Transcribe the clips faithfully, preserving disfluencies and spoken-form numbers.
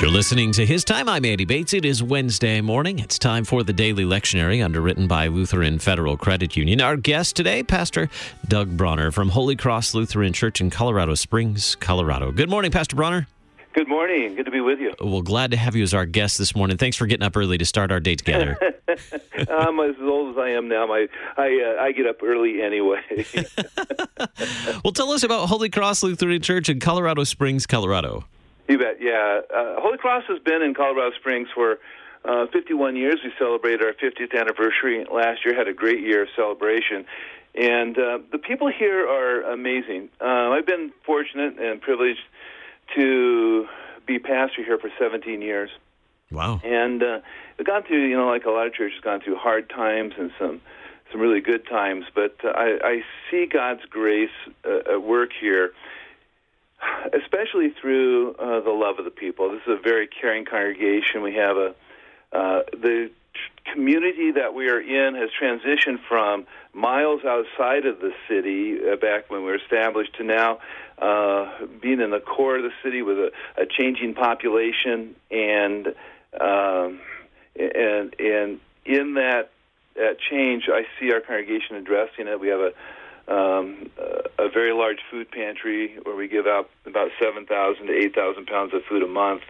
You're listening to His Time. I'm Andy Bates. It is Wednesday morning. It's time for the Daily Lectionary, underwritten by Lutheran Federal Credit Union. Our guest today, Pastor Doug Bronner from Holy Cross Lutheran Church in Colorado Springs, Colorado. Good morning, Pastor Bronner. Good morning. Good to be with you. Well, glad to have you as our guest this morning. Thanks for getting up early to start our day together. I'm as old as I am now. My, I, uh, I get up early anyway. Well, tell us about Holy Cross Lutheran Church in Colorado Springs, Colorado. You bet, yeah. Uh, Holy Cross has been in Colorado Springs for uh, fifty-one years. We celebrated our fiftieth anniversary last year, had a great year of celebration. And uh, the people here are amazing. Uh, I've been fortunate and privileged to be pastor here for seventeen years. Wow. And uh, we've gone through, you know, like a lot of churches, gone through hard times and some some really good times. But uh, I, I see God's grace uh, at work here, especially through uh, the love of the people. This is a very caring congregation. We have a uh, the community that we are in has transitioned from miles outside of the city uh, back when we were established to now uh, being in the core of the city with a, a changing population, and um, and and in that that change, I see our congregation addressing it. We have a Um, a very large food pantry where we give out about seven thousand to eight thousand pounds of food a month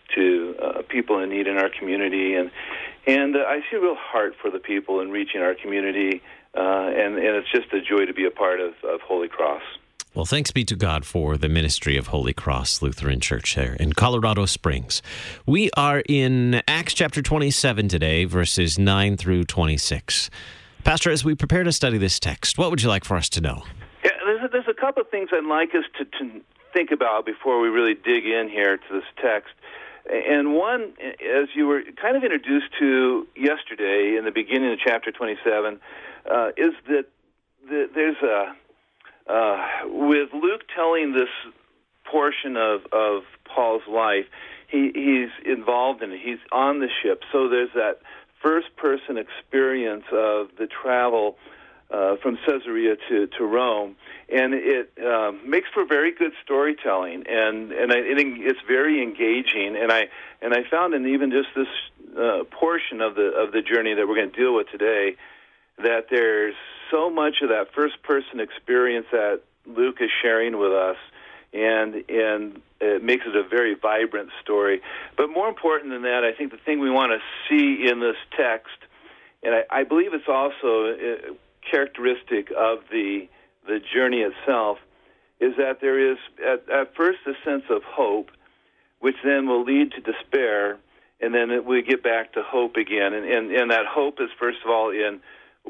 to uh, people in need in our community, and and uh, I see a real heart for the people in reaching our community, uh, and and it's just a joy to be a part of, of Holy Cross. Well, thanks be to God for the ministry of Holy Cross Lutheran Church here in Colorado Springs. We are in Acts chapter twenty-seven today, verses nine through twenty-six. Pastor, as we prepare to study this text, what would you like for us to know? Yeah, there's a, there's a couple of things I'd like us to, to think about before we really dig in here to this text. And one, as you were kind of introduced to yesterday in the beginning of chapter twenty-seven, uh, is that the, there's a, uh, with Luke telling this portion of, of Paul's life, he, he's involved in it. He's on the ship. So there's that first-person experience of the travel uh, from Caesarea to, to Rome, and it uh, makes for very good storytelling, and and I, it, it's very engaging. And I and I found in even just this uh, portion of the of the journey that we're going to deal with today, that there's so much of that first-person experience that Luke is sharing with us, and and it makes it a very vibrant story. But more important than that, I think the thing we want to see in this text, and I, I believe it's also uh, characteristic of the the journey itself, is that there is at, at first a sense of hope, which then will lead to despair, and then it, we get back to hope again. And, and and that hope is first of all in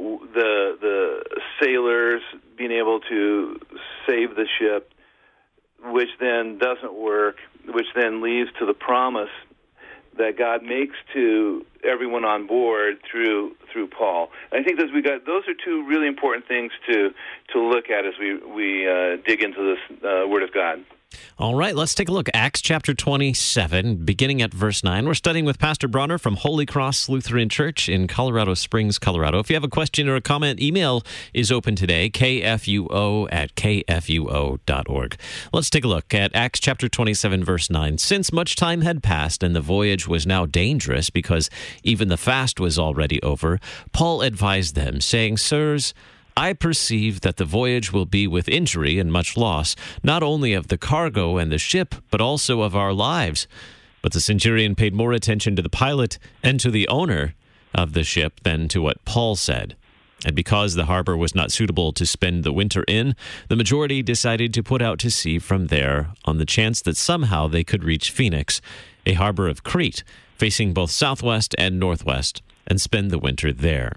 the the sailors being able to save the ship, which then doesn't work, which then leads to the promise that God makes to everyone on board through through Paul. And I think those we got those are two really important things to to look at as we we uh, dig into this uh, Word of God. All right, let's take a look. Acts chapter twenty-seven, beginning at verse nine. We're studying with Pastor Bronner from Holy Cross Lutheran Church in Colorado Springs, Colorado. If you have a question or a comment, email is open today, k f u o at k f u o dot org. Let's take a look at Acts chapter twenty-seven, verse nine. Since much time had passed and the voyage was now dangerous because even the fast was already over, Paul advised them, saying, "Sirs, I perceive that the voyage will be with injury and much loss, not only of the cargo and the ship, but also of our lives." But the centurion paid more attention to the pilot and to the owner of the ship than to what Paul said. And because the harbor was not suitable to spend the winter in, the majority decided to put out to sea from there on the chance that somehow they could reach Phoenix, a harbor of Crete, facing both southwest and northwest, and spend the winter there.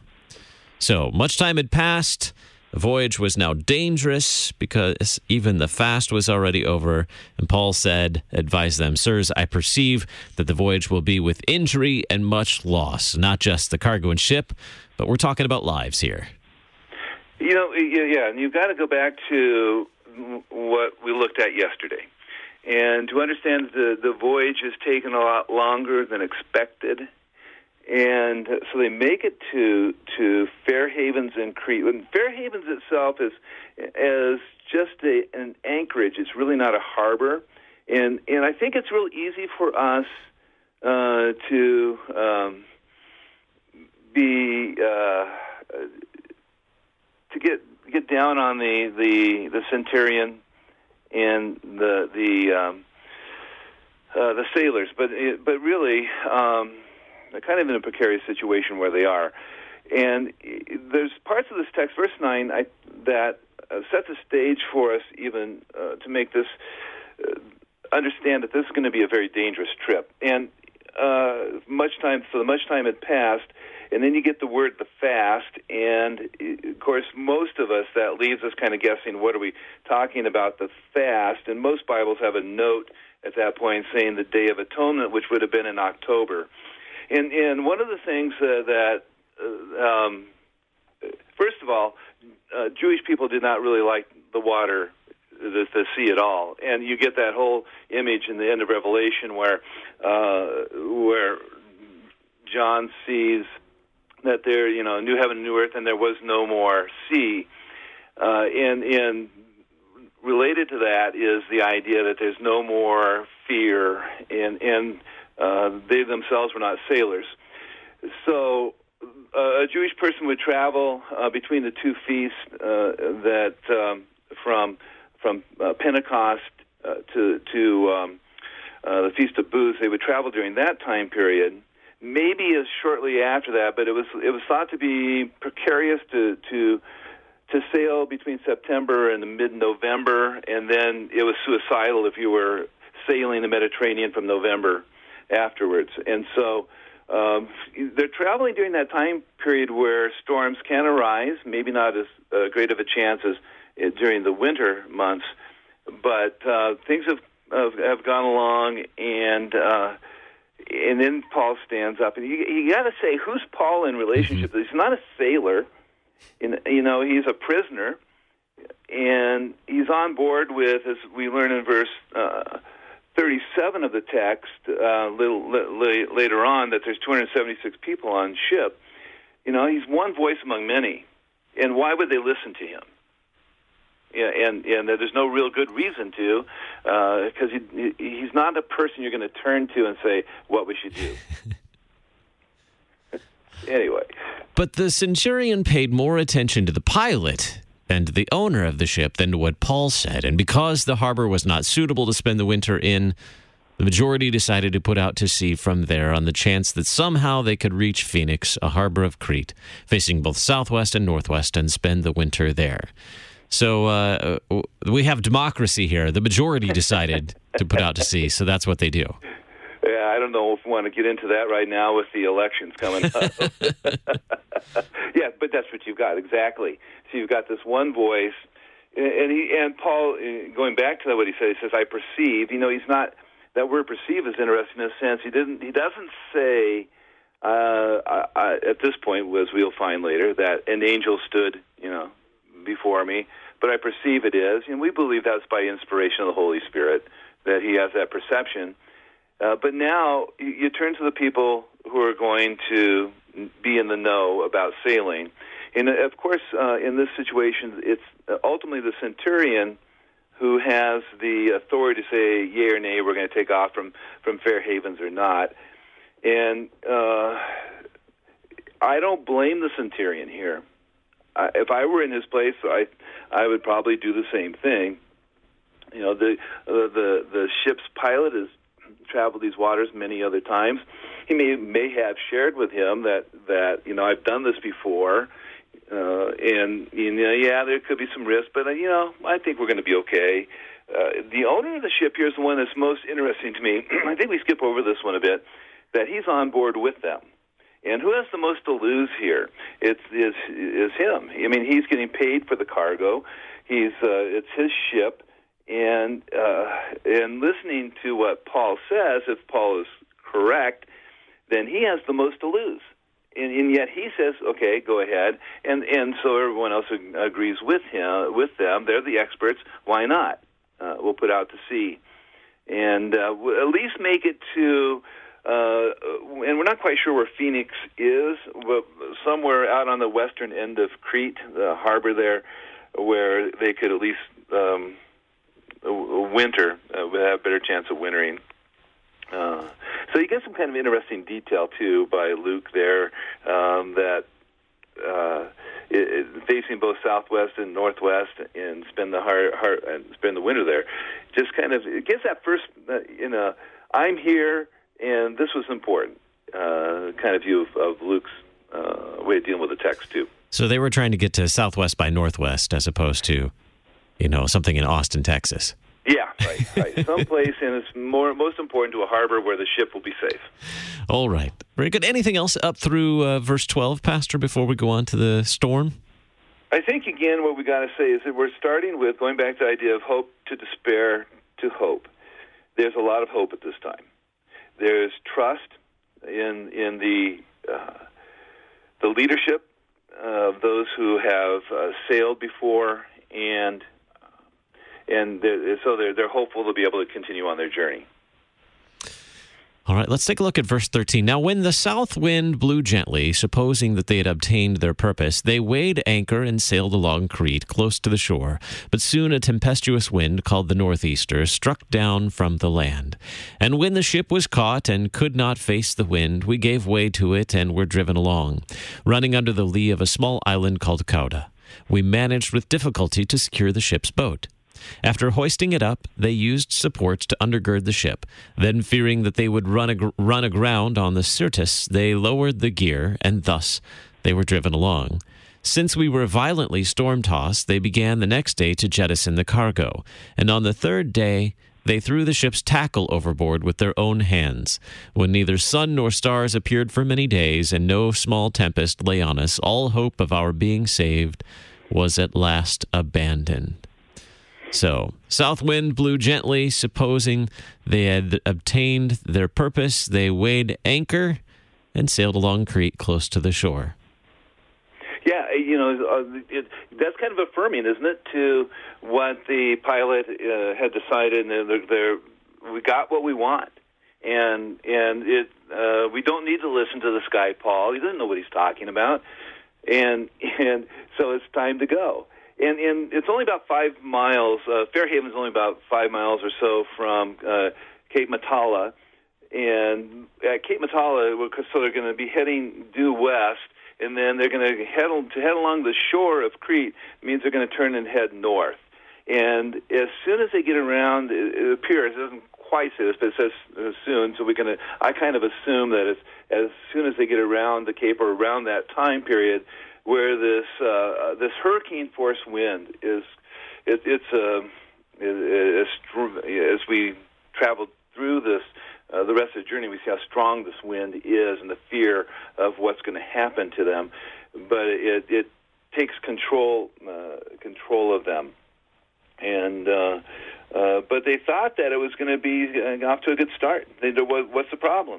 So much time had passed. The voyage was now dangerous because even the fast was already over. And Paul said, advise them, "Sirs, I perceive that the voyage will be with injury and much loss, not just the cargo and ship, but we're talking about lives here." You know, yeah, and you've got to go back to what we looked at yesterday. And to understand the, the voyage has taken a lot longer than expected. And so they make it to to Fair Havens in Crete. And Fair Havens itself is is just a, an anchorage. It's really not a harbor. And and I think it's real easy for us uh, to um, be uh, to get get down on the the, the centurion and the the um, uh, the sailors, but it, but really um, they're kind of in a precarious situation where they are. And there's parts of this text, verse nine, I, that uh, set the stage for us even uh, to make this uh, understand that this is going to be a very dangerous trip. And uh, much time, so much time had passed, and then you get the word the fast, and of course most of us, that leaves us kind of guessing, what are we talking about, the fast? And most Bibles have a note at that point saying the Day of Atonement, which would have been in October. And, and one of the things uh, that Uh, um, first of all, uh, Jewish people did not really like the water, the, the sea at all, and you get that whole image in the end of Revelation where uh, where John sees that there, you know, new heaven, new earth, and there was no more sea. Uh, and and related to that is the idea that there's no more fear, and and uh, they themselves were not sailors, so. Uh, a Jewish person would travel uh, between the two feasts uh, that um, from from uh, Pentecost uh, to to um, uh, the Feast of Booths. They would travel during that time period. Maybe as shortly after that, but it was it was thought to be precarious to to to sail between September and mid-November, and then it was suicidal if you were sailing the Mediterranean from November afterwards, and so. Um, they're traveling during that time period where storms can arise, maybe not as uh, great of a chance as uh, during the winter months, but uh, things have, have have gone along, and uh, and then Paul stands up, and you, you got to say, who's Paul in relationship? He's not a sailor, in, you know, he's a prisoner, and he's on board with, as we learn in verse Uh, thirty-seven of the text, uh, little, li- later on, that there's two hundred seventy-six people on ship. You know, he's one voice among many. And why would they listen to him? Yeah, and, and there's no real good reason to, because uh, he, he's not a person you're going to turn to and say, what we should do. Anyway. But the centurion paid more attention to the pilot and the owner of the ship than to what Paul said. And because the harbor was not suitable to spend the winter in, the majority decided to put out to sea from there on the chance that somehow they could reach Phoenix, a harbor of Crete, facing both southwest and northwest, and spend the winter there. So uh, we have democracy here. The majority decided to put out to sea, so that's what they do. Yeah, I don't know if we want to get into that right now with the elections coming up. Yeah, but that's what you've got, exactly. So you've got this one voice, and he and Paul, going back to what he said, he says, I perceive. You know, he's not, that word perceive is interesting in a sense. He didn't. He doesn't say, uh, I, I, at this point, as we'll find later, that an angel stood, you know, before me, but I perceive it is. And we believe that's by inspiration of the Holy Spirit, that he has that perception. Uh, but now you, you turn to the people who are going to be in the know about sailing. And, of course, uh, in this situation, it's ultimately the centurion who has the authority to say, yea or nay, we're going to take off from, from Fair Havens or not. And uh, I don't blame the centurion here. I, if I were in his place, I I would probably do the same thing. You know, the uh, the the ship's pilot has traveled these waters many other times. He may may have shared with him that, that you know, I've done this before, uh, and you know, yeah, there could be some risk, but uh, you know, I think we're going to be okay. Uh, the owner of the ship here is the one that's most interesting to me. I think we skip over this one a bit. That he's on board with them. And who has the most to lose here? It's is is him. I mean, he's getting paid for the cargo. He's uh, it's his ship, and uh, and listening to what Paul says, if Paul is correct, then he has the most to lose. And, and yet he says, "Okay, go ahead." And and so everyone else agrees with him, with them. They're the experts. Why not? Uh, we'll put out to sea, and uh, we'll at least make it to. Uh, and we're not quite sure where Phoenix is, but somewhere out on the western end of Crete, the harbor there, where they could at least um, winter, uh, have a better chance of wintering. Uh, So you get some kind of interesting detail, too, by Luke there, um, that uh, it, it, facing both southwest and northwest and spend the heart, heart, and spend the winter there, just kind of, it gives that first, uh, you know, I'm here, and this was important, uh, kind of view of, of Luke's uh, way of dealing with the text, too. So they were trying to get to southwest by northwest as opposed to, you know, something in Austin, Texas. Yeah, right, right. Someplace, and it's more most important to a harbor where the ship will be safe. All right. Very good. Anything else up through uh, verse twelve, Pastor, before we go on to the storm? I think, again, what we got to say is that we're starting with, going back to the idea of hope to despair to hope. There's a lot of hope at this time. There's trust in in the uh, the leadership of those who have uh, sailed before, and and they're, so they're they're hopeful to be able to continue on their journey. All right, let's take a look at verse thirteen. Now, when the south wind blew gently, supposing that they had obtained their purpose, they weighed anchor and sailed along Crete, close to the shore. But soon a tempestuous wind, called the northeaster, struck down from the land. And when the ship was caught and could not face the wind, we gave way to it and were driven along, running under the lee of a small island called Cauda. We managed with difficulty to secure the ship's boat. After hoisting it up, they used supports to undergird the ship. Then, fearing that they would run, ag- run aground on the Syrtis, they lowered the gear, and thus they were driven along. Since we were violently storm-tossed, they began the next day to jettison the cargo. And on the third day, they threw the ship's tackle overboard with their own hands. When neither sun nor stars appeared for many days, and no small tempest lay on us, all hope of our being saved was at last abandoned. So, south wind blew gently, supposing they had obtained their purpose. They weighed anchor and sailed along Crete, close to the shore. Yeah, you know, uh, it, that's kind of affirming, isn't it, to what the pilot uh, had decided, and they're, they're, we got what we want. And and it uh, we don't need to listen to this guy, Paul. He doesn't know what he's talking about. And and so it's time to go. And, and it's only about five miles. Uh, Fairhaven is only about five miles or so from uh, Cape Matala. And at Cape Matala, so they're going to be heading due west, and then they're going to head to head along the shore of Crete. Means they're going to turn and head north. And as soon as they get around, it, it appears, it doesn't quite say this, but it says uh, soon. So we're going to. I kind of assume that as as soon as they get around the Cape or around that time period, where this uh, this hurricane force wind is, it, it's uh, it, it, as we travel through this, uh, the rest of the journey, we see how strong this wind is and the fear of what's going to happen to them. But it, it takes control uh, control of them, and uh, uh, but they thought that it was going to be uh, off to a good start. They, what's the problem?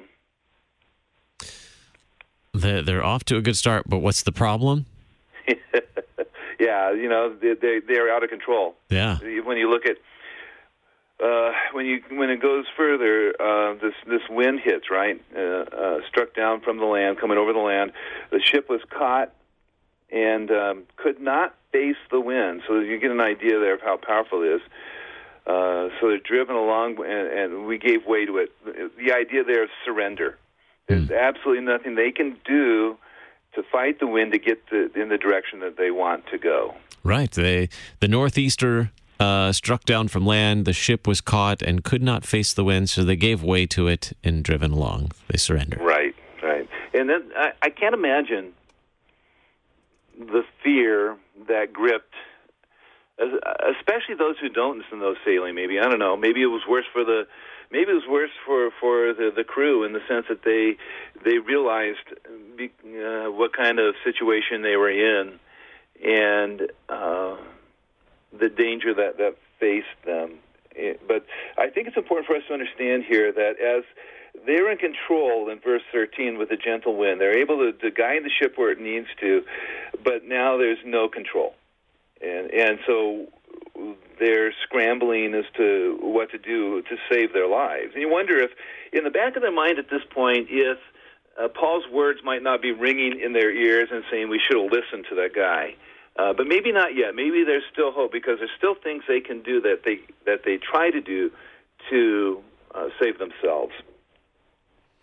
They're off to a good start, but what's the problem? Yeah, you know, they, they're out of control. Yeah. When you look at, uh, when you when it goes further, uh, this this wind hits, right? Uh, uh, struck down from the land, coming over the land. The ship was caught and um, could not face the wind. So you get an idea there of how powerful it is. Uh, so they're driven along, and, and we gave way to it. The idea there is surrender. There's absolutely nothing they can do to fight the wind to get the, in the direction that they want to go. Right. They, the northeaster uh, struck down from land. The ship was caught and could not face the wind, so they gave way to it and driven along. They surrendered. Right, right. And then I, I can't imagine the fear that gripped, especially those who don't listen to those sailing. Maybe, I don't know, maybe it was worse for the Maybe it was worse for, for the, the crew in the sense that they they realized uh, what kind of situation they were in and uh, the danger that, that faced them. But I think it's important for us to understand here that as they're in control in verse thirteen with a gentle wind, they're able to, to guide the ship where it needs to, but now there's no control. And, and so they're scrambling as to what to do to save their lives. And you wonder if, in the back of their mind at this point, if uh, Paul's words might not be ringing in their ears and saying, we should have listened to that guy. Uh, but maybe not yet. Maybe there's still hope because there's still things they can do that they that they try to do to uh, save themselves.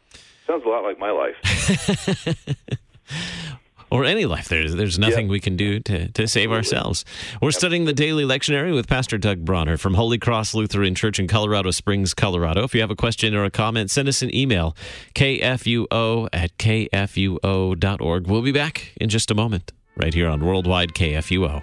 Sounds a lot like my life. Or any life. There's there's nothing Yep. we can do to, to save ourselves. We're studying the daily lectionary with Pastor Doug Bronner from Holy Cross Lutheran Church in Colorado Springs, Colorado. If you have a question or a comment, send us an email, k f u o at k f u o dot org. We'll be back in just a moment, right here on Worldwide K F U O.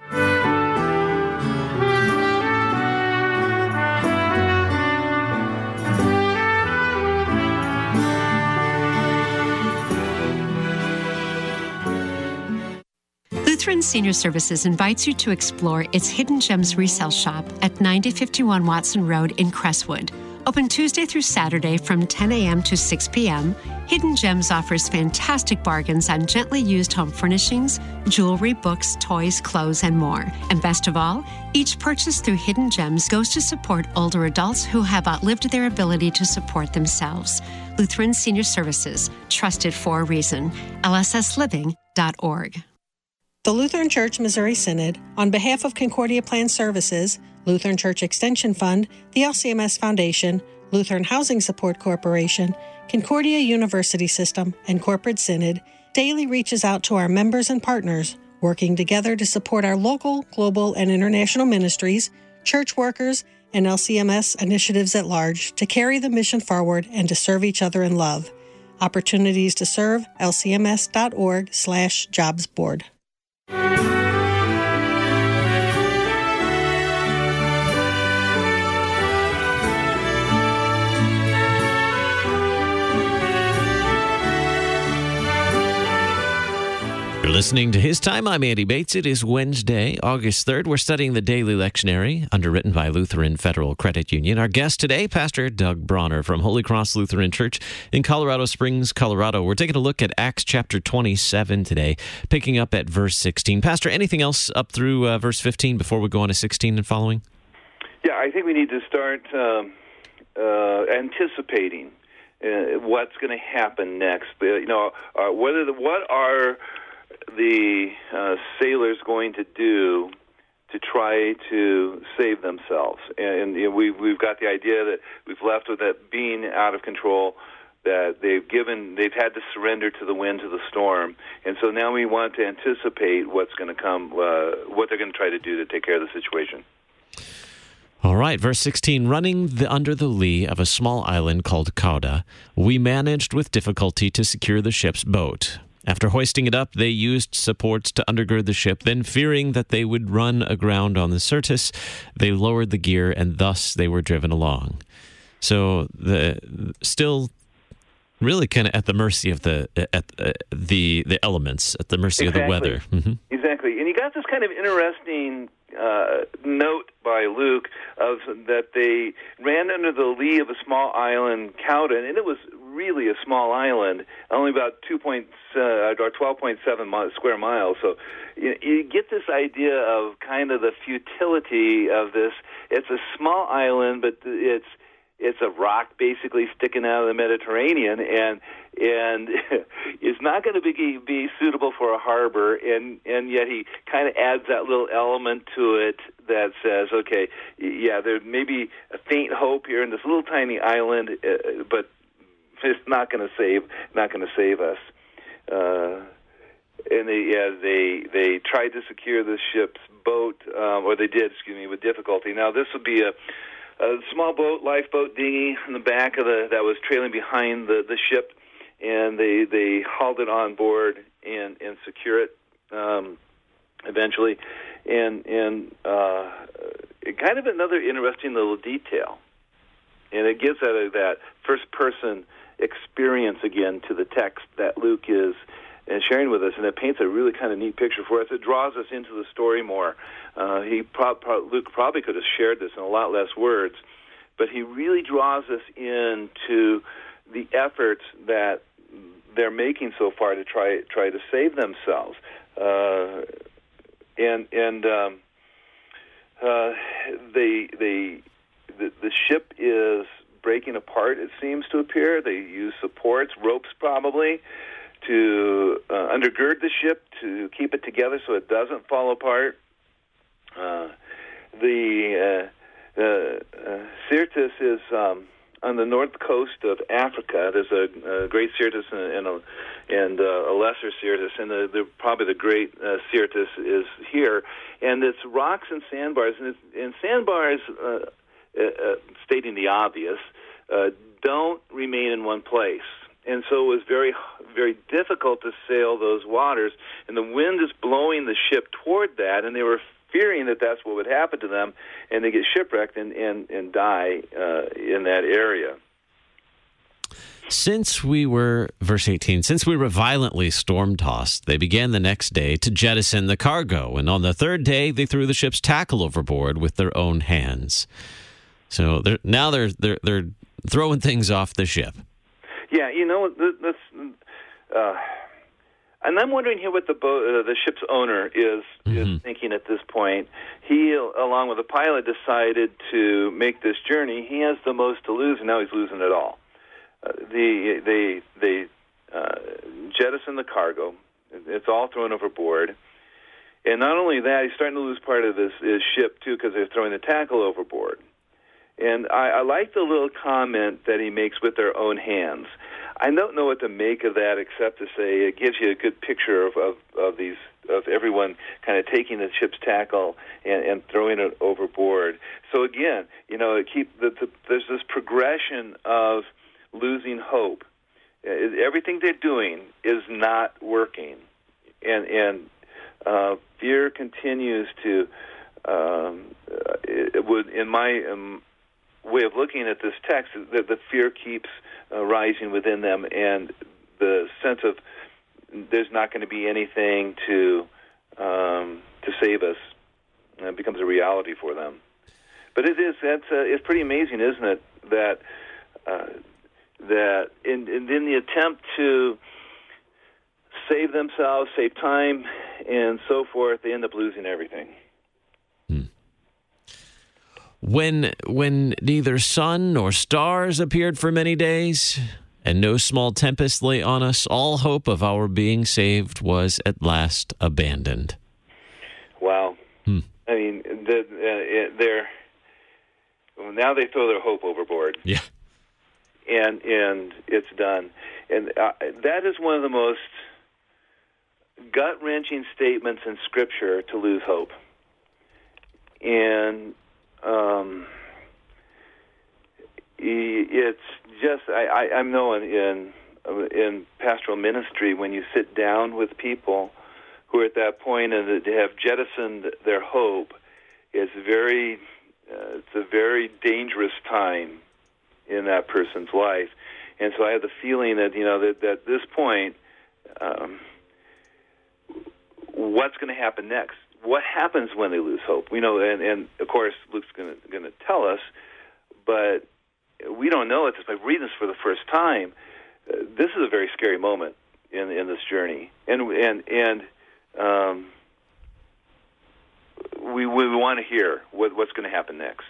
Lutheran Senior Services invites you to explore its Hidden Gems resale shop at ninety fifty-one Watson Road in Crestwood. Open Tuesday through Saturday from ten a.m. to six p.m., Hidden Gems offers fantastic bargains on gently used home furnishings, jewelry, books, toys, clothes, and more. And best of all, each purchase through Hidden Gems goes to support older adults who have outlived their ability to support themselves. Lutheran Senior Services, trusted for a reason. L S S living dot org. The Lutheran Church Missouri Synod, on behalf of Concordia Plan Services, Lutheran Church Extension Fund, the L C M S Foundation, Lutheran Housing Support Corporation, Concordia University System, and Corporate Synod, daily reaches out to our members and partners, working together to support our local, global, and international ministries, church workers, and L C M S initiatives at large to carry the mission forward and to serve each other in love. Opportunities to serve, L C M S dot org slash jobs board. You're listening to His Time. I'm Andy Bates. It is Wednesday, August third. We're studying the daily lectionary, underwritten by Lutheran Federal Credit Union. Our guest today, Pastor Doug Bronner from Holy Cross Lutheran Church in Colorado Springs, Colorado. We're taking a look at Acts chapter twenty-seven today, picking up at verse sixteen. Pastor, anything else up through uh, verse fifteen before we go on to sixteen and following? Yeah, I think we need to start um, uh, anticipating uh, what's going to happen next. Uh, you know, uh, whether the, what are the uh, sailors going to do to try to save themselves? And, and you know, we've we've got the idea that we've left with that being out of control, that they've given, they've had to surrender to the wind, to the storm, and so now we want to anticipate what's going to come, uh, what they're going to try to do to take care of the situation. All right, verse sixteen, running the, under the lee of a small island called Cauda, we managed with difficulty to secure the ship's boat. After hoisting it up, they used supports to undergird the ship. Then, fearing that they would run aground on the Syrtis, they lowered the gear, and thus they were driven along. So, the still really kind of at the mercy of the at uh, the the elements, at the mercy Exactly. of the weather. Mm-hmm. Exactly, and you got this kind of interesting uh, note by Luke of that they ran under the lee of a small island, Cauda, and it was really a small island, only about two point uh, or twelve point seven mi- square miles. So you, you get this idea of kind of the futility of this. It's a small island, but it's it's a rock basically sticking out of the Mediterranean, and and it's not going to be be suitable for a harbor. And and yet he kind of adds that little element to it that says, okay, yeah, there may be a faint hope here in this little tiny island, uh, but it's not going to save, not going to save us. Uh, and they, yeah, they they tried to secure the ship's boat, um, or they did, excuse me, with difficulty. Now this would be a, a small boat, lifeboat dinghy in the back of the that was trailing behind the, the ship, and they they hauled it on board and and secure it um, eventually. And and uh, kind of another interesting little detail, and it gives that that first person experience again to the text that Luke is uh, sharing with us, and it paints a really kind of neat picture for us. It draws us into the story more. Uh, he pro- pro- Luke probably could have shared this in a lot less words, but he really draws us into the efforts that they're making so far to try try to save themselves. Uh, and and um, uh, they they the, the ship is breaking apart, it seems to appear. They use supports, ropes probably, to uh, undergird the ship, to keep it together so it doesn't fall apart. Uh, the uh, uh, uh, Syrtis is um, on the north coast of Africa. There's a, a great Syrtis and, and, a, and uh, a lesser Syrtis, and the, the, probably the great uh, Syrtis is here. And it's rocks and sandbars, and, it's, and sandbars, uh, uh, uh, stating the obvious, uh, don't remain in one place. And so it was very, very difficult to sail those waters, and the wind is blowing the ship toward that, and they were fearing that that's what would happen to them, and they get shipwrecked and, and, and die uh, in that area. Since we were, verse eighteen, since we were violently storm-tossed, they began the next day to jettison the cargo, and on the third day they threw the ship's tackle overboard with their own hands. So they're, now they're, they're, they're throwing things off the ship. Yeah, you know, this, uh, and I'm wondering here what the boat, uh, the ship's owner is mm-hmm. is thinking at this point. He, along with the pilot, decided to make this journey. He has the most to lose, and now he's losing it all. Uh, the they they uh, jettison the cargo; it's all thrown overboard. And not only that, he's starting to lose part of this his ship too because they're throwing the tackle overboard. And I, I like the little comment that he makes with their own hands. I don't know what to make of that except to say it gives you a good picture of, of, of these of everyone kind of taking the ship's tackle and, and throwing it overboard. So again, you know, it keep the, the, there's this progression of losing hope. Everything they're doing is not working, and and uh, fear continues to. Um, it would in my um, way of looking at this text, that the fear keeps uh, rising within them, and the sense of there's not going to be anything to um, to save us uh, becomes a reality for them. But it is that's uh, it's pretty amazing, isn't it? That uh, that in, in in the attempt to save themselves, save time, and so forth, they end up losing everything. When when neither sun nor stars appeared for many days, and no small tempest lay on us, all hope of our being saved was at last abandoned. Wow. Hmm. I mean, the, uh, they're well, now they throw their hope overboard. Yeah. And and it's done. And uh, that is one of the most gut-wrenching statements in Scripture, to lose hope. And Um, it's just I, I, I know in, in in pastoral ministry, when you sit down with people who are at that point and they have jettisoned their hope, it's very uh, it's a very dangerous time in that person's life. And so I have the feeling that you know that, that at this point, um, what's going to happen next? What happens when they lose hope? We know, and, and of course, Luke's going to tell us, but we don't know it just by reading this for the first time. Uh, this is a very scary moment in in this journey, and and and um, we we want to hear what, what's going to happen next.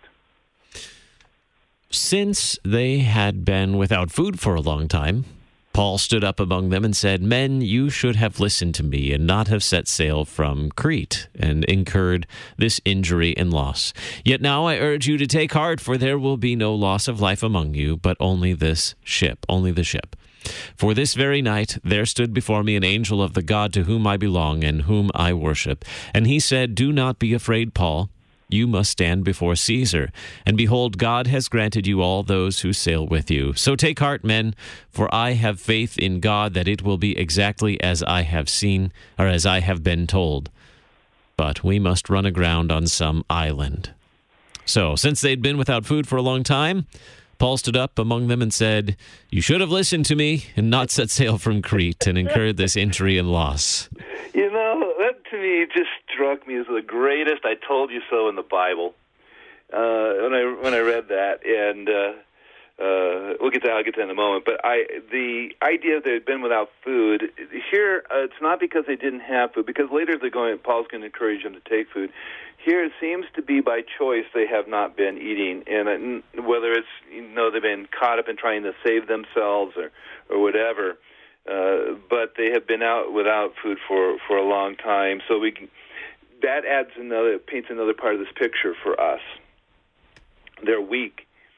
Since they had been without food for a long time, Paul stood up among them and said, "Men, you should have listened to me and not have set sail from Crete and incurred this injury and loss. Yet now I urge you to take heart, for there will be no loss of life among you, but only this ship, only the ship. For this very night there stood before me an angel of the God to whom I belong and whom I worship. And he said, 'Do not be afraid, Paul. You must stand before Caesar. And behold, God has granted you all those who sail with you. So take heart, men, for I have faith in God that it will be exactly as I have seen, or as I have been told. But we must run aground on some island.'" So, since they'd been without food for a long time, Paul stood up among them and said, "You should have listened to me and not set sail from Crete and incurred this injury and loss." You know, that to me just struck me as the greatest "I told you so" in the Bible. Uh, when I when I read that, and uh, uh, we'll get to that, I'll get to that in a moment. But I, the idea that they'd been without food here, uh, it's not because they didn't have food. Because later they're going, Paul's going to encourage them to take food. Here it seems to be by choice they have not been eating, and uh, whether it's you know they've been caught up in trying to save themselves or or whatever. Uh, but they have been out without food for, for a long time. So we can, that adds another, paints another part of this picture for us. They're weak.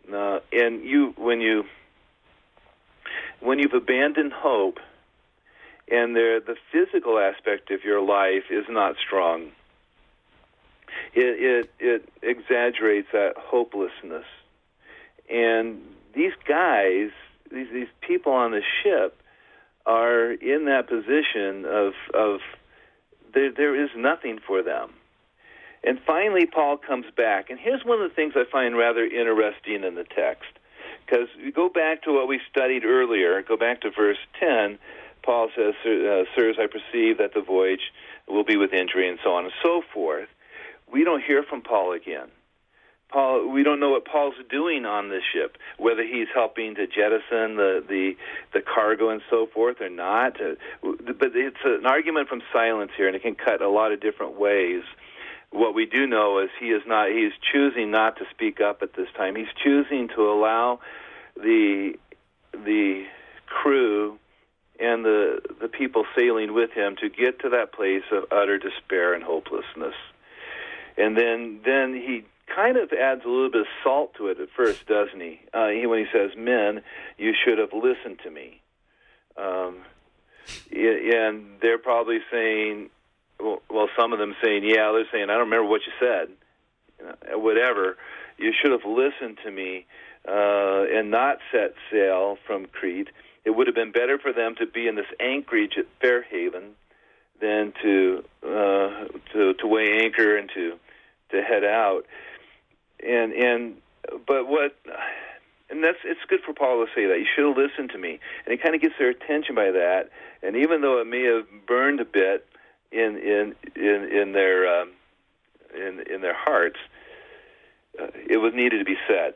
Uh, and you, when you when you've abandoned hope, and there, the physical aspect of your life is not strong, it, it it exaggerates that hopelessness. And these guys, these these people on the ship, are in that position of of there there is nothing for them. And finally, Paul comes back. And here's one of the things I find rather interesting in the text. Because you go back to what we studied earlier, go back to verse ten, Paul says, uh, Sirs, I perceive that the voyage will be with injury, and so on and so forth. We don't hear from Paul again. Paul, we don't know what Paul's doing on this ship, whether he's helping to jettison the, the, the cargo and so forth or not. Uh, but it's an argument from silence here, and it can cut a lot of different ways. What we do know is he is not. He's choosing not to speak up at this time. He's choosing to allow the the crew and the the people sailing with him to get to that place of utter despair and hopelessness. And then then he kind of adds a little bit of salt to it at first, doesn't he? Uh, he when he says, "Men, you should have listened to me," um, and they're probably saying. Well, some of them saying, yeah, they're saying, I don't remember what you said, you know, whatever. You should have listened to me uh, and not set sail from Crete. It would have been better for them to be in this anchorage at Fairhaven than to uh, to, to weigh anchor and to to head out. And and but what and that's it's good for Paul to say that. You should have listened to me, and it kind of gets their attention by that. And even though it may have burned a bit in in in, in their um, in in their hearts, uh, it was needed to be said.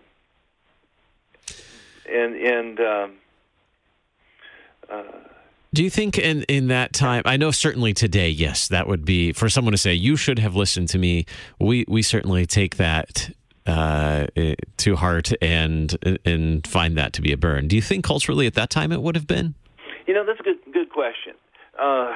And and um, uh, do you think in in that time? I know certainly today, yes, that would be for someone to say, "You should have listened to me." We we certainly take that uh, to heart and and find that to be a burn. Do you think culturally at that time it would have been? You know, that's a good good question. Uh,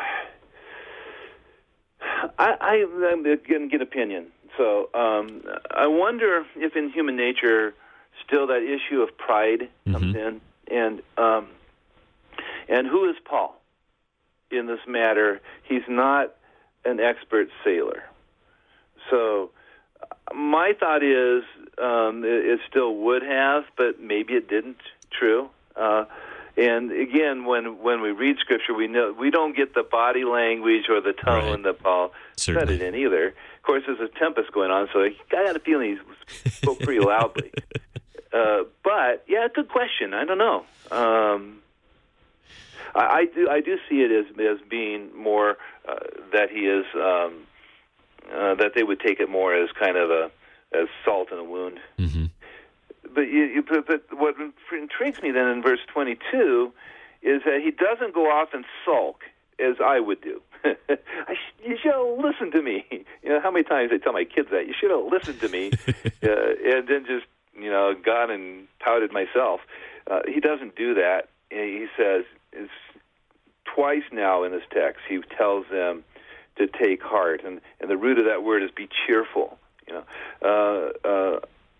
I, I, I'm going to get opinion. So um, I wonder if in human nature still that issue of pride comes mm-hmm. in. And um, and who is Paul in this matter? He's not an expert sailor. So my thought is um, it, it still would have, but maybe it didn't. True. Uh, And again, when when we read Scripture, we know we don't get the body language or the tone right. that Paul said it in either. Of course, there's a tempest going on, so I got a feeling he spoke pretty loudly. uh, but yeah, good question. I don't know. Um, I, I do I do see it as as being more uh, that he is um, uh, that they would take it more as kind of a as salt in a wound. Mm-hmm. But, you, you, but, but what intrigues me then in verse twenty-two is that he doesn't go off and sulk as I would do. I sh- you should have listened to me. You know how many times I tell my kids that you should have listened to me, uh, and then just you know gone and pouted myself. Uh, he doesn't do that. He says it's twice now in this text. He tells them to take heart, and, and the root of that word is be cheerful. You know. Uh, uh,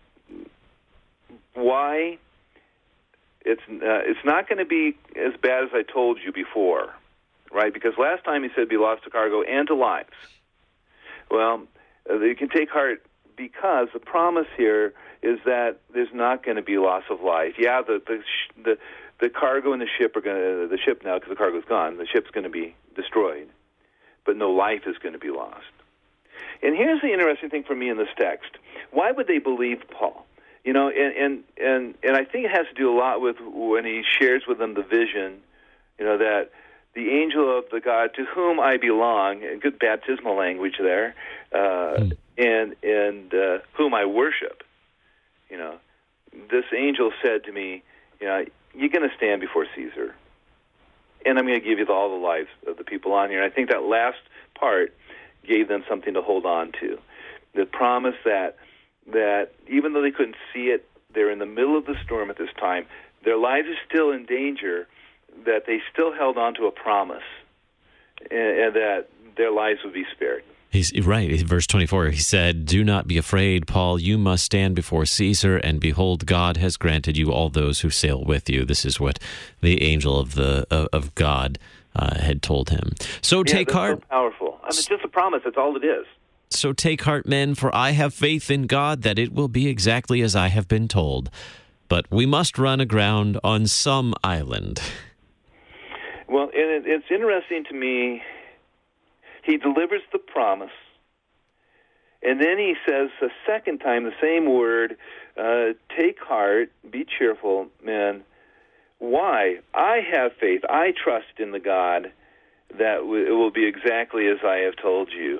Why? It's uh, it's not going to be as bad as I told you before, right? Because last time he said be lost to cargo and to lives. Well, uh, you can take heart because the promise here is that there's not going to be loss of life. Yeah, the the the, the cargo and the ship are going to the ship now because the cargo's gone. The ship's going to be destroyed, but no life is going to be lost. And here's the interesting thing for me in this text: why would they believe Paul? You know, and, and, and, and I think it has to do a lot with when he shares with them the vision, you know, that the angel of the God to whom I belong, and good baptismal language there, uh, mm. and and uh, whom I worship, you know, this angel said to me, you know, you're going to stand before Caesar, and I'm going to give you all the lives of the people on here. And I think that last part gave them something to hold on to, the promise that that even though they couldn't see it, they're in the middle of the storm at this time, their lives are still in danger, that they still held on to a promise, and, and that their lives would be spared. He's right. Verse twenty-four, he said, "Do not be afraid, Paul. You must stand before Caesar, and behold, God has granted you all those who sail with you." This is what the angel of the of, of God uh, had told him. So yeah, take that's heart. So powerful. I mean, it's just a promise. That's all it is. So take heart, men, for I have faith in God that it will be exactly as I have been told. But we must run aground on some island. Well, and it, it's interesting to me. He delivers the promise, and then he says a second time the same word, uh, take heart, be cheerful, men. Why? I have faith. I trust in the God that w- it will be exactly as I have told you.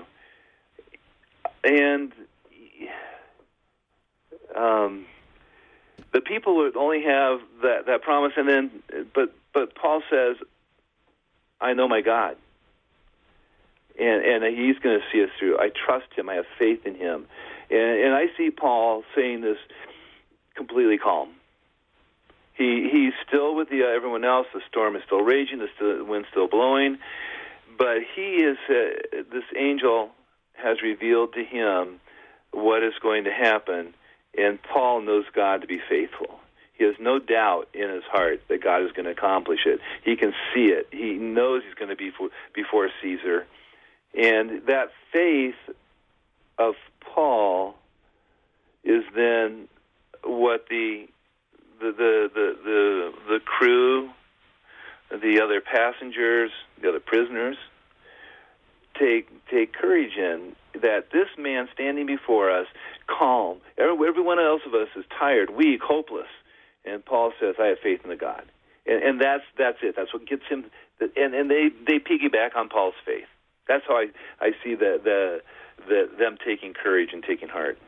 And um, the people would only have that, that promise, and then, but but Paul says, I know my God. And, and he's going to see us through. I trust him. I have faith in him. And, and I see Paul saying this completely calm. He He's still with the, uh, everyone else. The storm is still raging. The, still, the wind's still blowing. But he is, uh, this angel has revealed to him what is going to happen. And Paul knows God to be faithful. He has no doubt in his heart that God is going to accomplish it. He can see it. He knows he's going to be for, before Caesar. And that faith of Paul is then what the the the the the, the crew, the other passengers, the other prisoners take take courage in. That this man standing before us, calm. Every, every one else of us is tired, weak, hopeless, and Paul says, "I have faith in the God," and, and that's that's it. That's what gets him. And and they they piggyback on Paul's faith. That's how I, I see the, the the them taking courage and taking heart.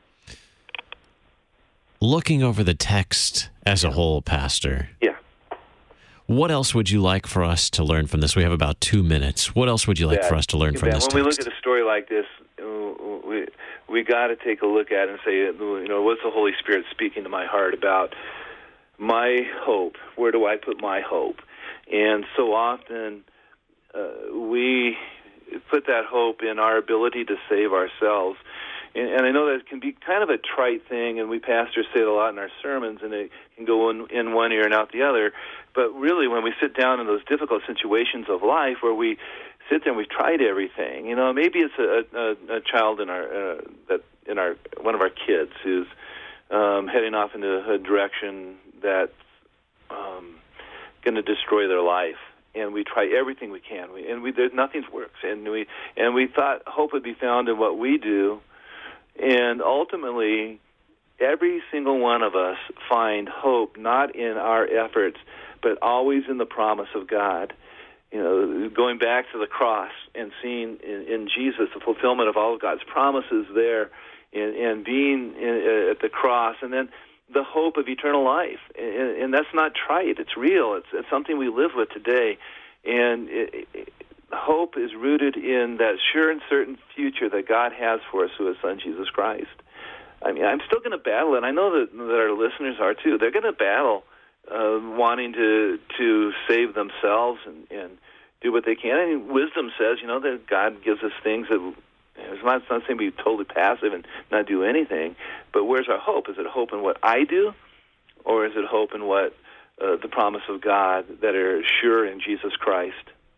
Looking over the text as a whole, Pastor. Yeah. What else would you like for us to learn from this? We have about two minutes. What else would you like yeah. for us to learn yeah. from this When text? we look at a story like this, we we got to take a look at it and say, you know, what's the Holy Spirit speaking to my heart about my hope? Where do I put my hope? And so often uh, we put that hope in our ability to save ourselves. And, and I know that can be kind of a trite thing, and we pastors say it a lot in our sermons, and it can go in, in one ear and out the other. But really, when we sit down in those difficult situations of life where we sit there and we've tried everything, you know, maybe it's a, a, a child in our uh, that in our one of our kids who's um, heading off into a direction that's um, going to destroy their life. And we try everything we can, we, and we there's nothing works. And we and we thought hope would be found in what we do, and ultimately, every single one of us find hope not in our efforts, but always in the promise of God. You know, going back to the cross and seeing in, in Jesus the fulfillment of all of God's promises there, and, and being in, at the cross, and then the hope of eternal life, and, and that's not trite. It's real. It's, it's something we live with today, and it, it, hope is rooted in that sure and certain future that God has for us through His Son, Jesus Christ. I mean, I'm still going to battle, and I know that, that our listeners are too. They're going to battle uh, wanting to to save themselves and, and do what they can. And wisdom says, you know, that God gives us things that it's not, it's not saying be totally passive and not do anything, but where's our hope? Is it hope in what I do, or is it hope in what uh, the promise of God that are sure in Jesus Christ?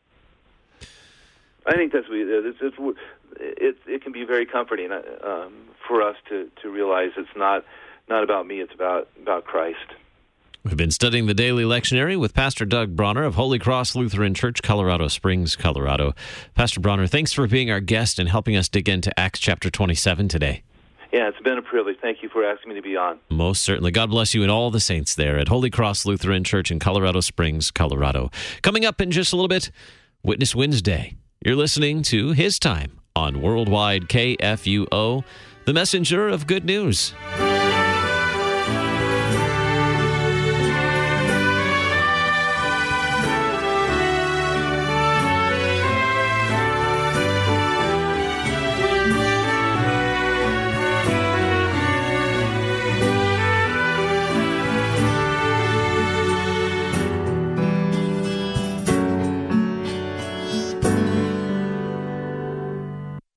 I think that's we. It's, it's, it it can be very comforting um, for us to, to realize it's not not about me. It's about about Christ. We've been studying the Daily Lectionary with Pastor Doug Bronner of Holy Cross Lutheran Church, Colorado Springs, Colorado. Pastor Bronner, thanks for being our guest and helping us dig into Acts chapter twenty-seven today. Yeah, it's been a privilege. Thank you for asking me to be on. Most certainly. God bless you and all the saints there at Holy Cross Lutheran Church in Colorado Springs, Colorado. Coming up in just a little bit, Witness Wednesday. You're listening to His Time on Worldwide K F U O, the messenger of good news.